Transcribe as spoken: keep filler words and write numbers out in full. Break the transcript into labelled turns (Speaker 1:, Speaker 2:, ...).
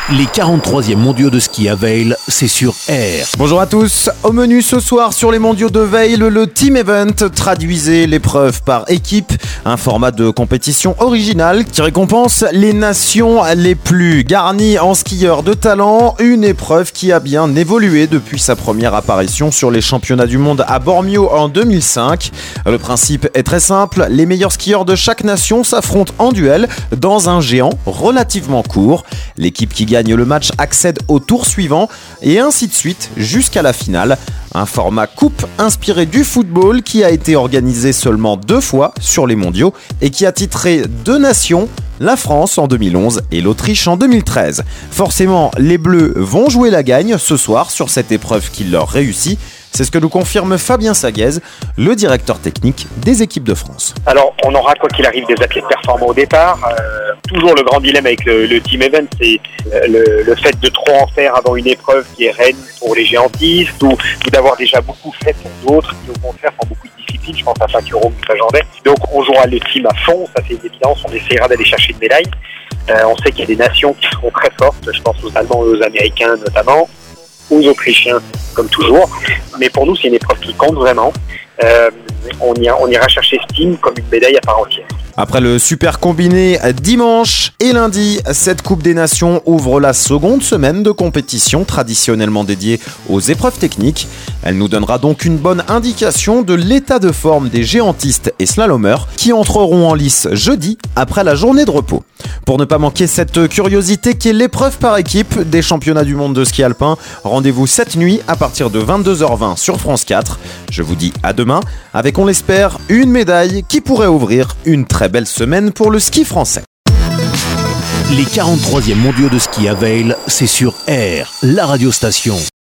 Speaker 1: Les quarante-troisièmes mondiaux de ski à Vejle, c'est sur R.
Speaker 2: Bonjour à tous, au menu ce soir sur les mondiaux de Vejle, le Team Event traduisait l'épreuve par équipe, un format de compétition original qui récompense les nations les plus garnies en skieurs de talent, une épreuve qui a bien évolué depuis sa première apparition sur les championnats du monde à Bormio en deux mille cinq. Le principe est très simple, les meilleurs skieurs de chaque nation s'affrontent en duel dans un géant relativement court. L'équipe qui gagne le match accède au tour suivant et ainsi de suite jusqu'à la finale. Un format coupe inspiré du football qui a été organisé seulement deux fois sur les mondiaux et qui a titré deux nations, la France en deux mille onze et l'Autriche en deux mille treize. Forcément, les Bleus vont jouer la gagne ce soir sur cette épreuve qui leur réussit. C'est ce que nous confirme Fabien Saguez, le directeur technique des équipes de France.
Speaker 3: Alors, on aura quoi qu'il arrive des athlètes performants au départ. Euh, toujours le grand dilemme avec le, le Team Event, c'est le, le fait de trop en faire avant une épreuve qui est reine pour les géantistes ou, ou d'avoir déjà beaucoup fait pour d'autres qui au contraire font beaucoup de disciplines. Je pense à Fakuro ou Fagendais. Donc, on jouera les teams à fond, ça c'est une évidence. On essaiera d'aller chercher une médaille. Euh, on sait qu'il y a des nations qui seront très fortes. Je pense aux Allemands et aux Américains notamment, aux Autrichiens comme toujours. Mais pour nous, c'est une épreuve qui compte vraiment. Euh, on, y a, on ira chercher ce team comme une médaille à part entière.
Speaker 2: Après le super combiné dimanche et lundi, cette Coupe des Nations ouvre la seconde semaine de compétition traditionnellement dédiée aux épreuves techniques. Elle nous donnera donc une bonne indication de l'état de forme des géantistes et slalomeurs qui entreront en lice jeudi après la journée de repos. Pour ne pas manquer cette curiosité qu'est l'épreuve par équipe des championnats du monde de ski alpin, rendez-vous cette nuit à partir de vingt-deux heures vingt sur France quatre. Je vous dis à demain avec, on l'espère, une médaille qui pourrait ouvrir une très belle semaine pour le ski français.
Speaker 1: Les quarante-troisièmes mondiaux de ski à Vejle, c'est sur R, la radiostation.